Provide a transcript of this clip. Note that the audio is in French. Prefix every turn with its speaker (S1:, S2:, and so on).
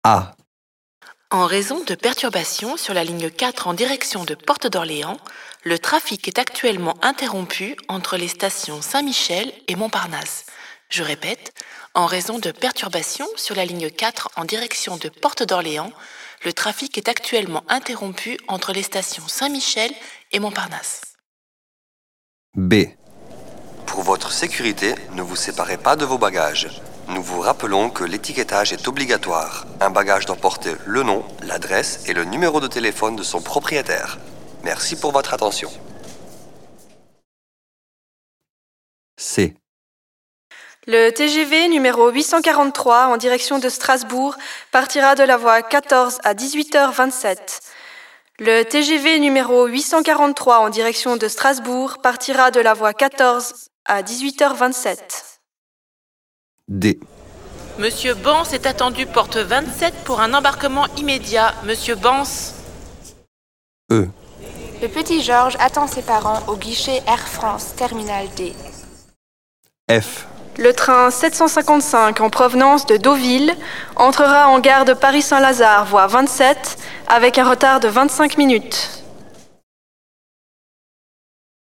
S1: A.
S2: En raison de perturbations sur la ligne 4 en direction de Porte d'Orléans, le trafic est actuellement interrompu entre les stations Saint-Michel et Montparnasse. Je répète, en raison de perturbations sur la ligne 4 en direction de Porte d'Orléans, le trafic est actuellement interrompu entre les stations Saint-Michel et Montparnasse.
S1: B.
S3: Pour votre sécurité, ne vous séparez pas de vos bagages. Nous vous rappelons que l'étiquetage est obligatoire. Un bagage doit porter le nom, l'adresse et le numéro de téléphone de son propriétaire. Merci pour votre attention.
S1: C.
S4: Le TGV numéro 843 en direction de Strasbourg partira de la voie 14 à 18h27. Le TGV numéro 843 en direction de Strasbourg partira de la voie 14 à 18h27.
S1: D.
S2: Monsieur Bans est attendu porte 27 pour un embarquement immédiat. Monsieur Bans.
S1: E.
S5: Le petit Georges attend ses parents au guichet Air France Terminal D.
S1: F.
S4: Le train 755 en provenance de Deauville entrera en gare de Paris-Saint-Lazare, voie 27, avec un retard de 25 minutes.